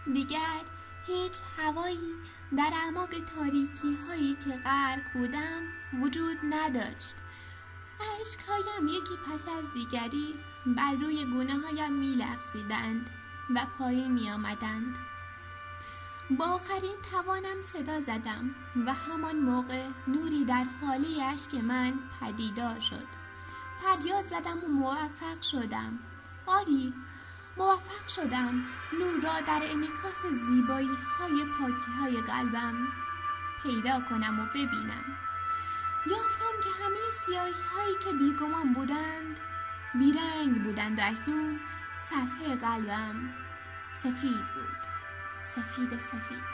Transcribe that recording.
دیگر هیچ هوایی در اعماق تاریکی هایی که غرق بودم وجود نداشت. اشکهایم یکی پس از دیگری بر روی گونه هایم می لغزیدند و پایین می آمدند. با آخرین توانم صدا زدم و همان موقع نوری در حاله اشک من پدیدار شد. فریاد زدم و موفق شدم. آری، موفق شدم نور را در انعکاس زیبایی های پاکی های قلبم پیدا کنم و ببینم. یافتم که همه سیاهی هایی که بیگمان بودند بیرنگ بودند و اکنون صفحه قلبم سفید بود، سفید سفید.